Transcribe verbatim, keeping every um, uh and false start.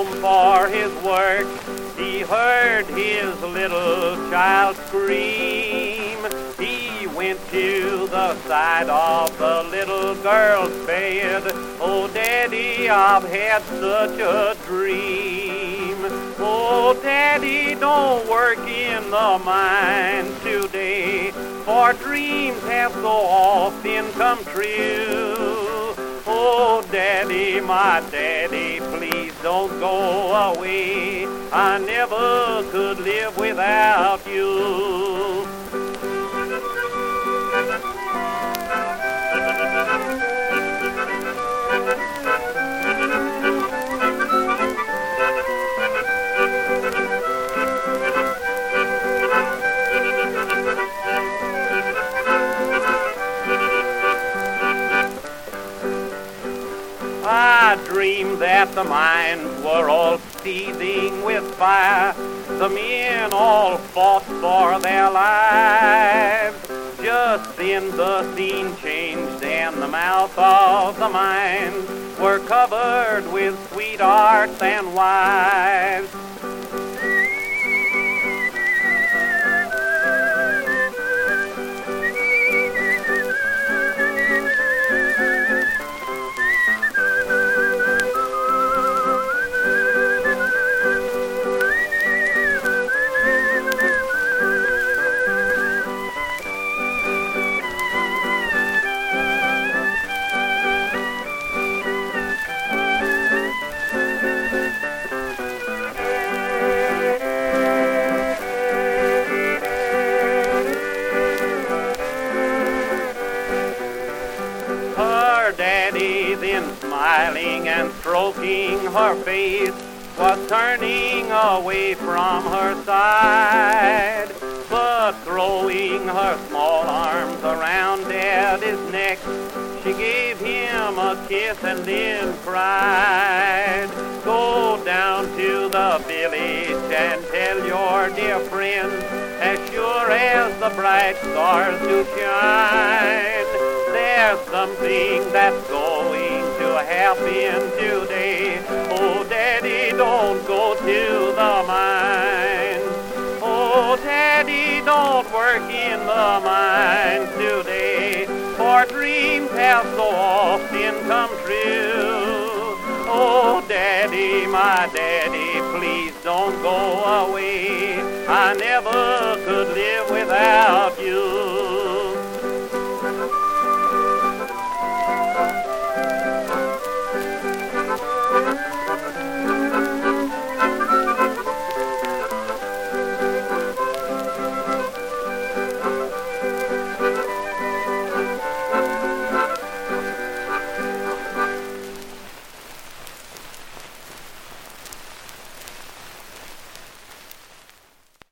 home for his work, he heard his little child scream. He went to the side of the little girl's bed. Oh, Daddy, I've had such a dream. Oh, Daddy, don't work in the mine today, for dreams have so often come true. Oh, Daddy, my Daddy, please don't go away. I never could live without you. I dreamed that the mines were all seething with fire. The men all fought for their lives. Just then the scene changed, and the mouth of the mines were covered with sweethearts and wives. Daddy, then smiling and stroking her face, was turning away from her side, but throwing her small arms around Daddy's neck, she gave him a kiss and then cried. Go down to the village and tell your dear friend, as sure as the bright stars do shine, there's something that's going to happen today. Oh, Daddy, don't go to the mine. Oh, Daddy, don't work in the mine today, for dreams have so often come true. Oh, Daddy, my Daddy, please don't go away. I never could live without you.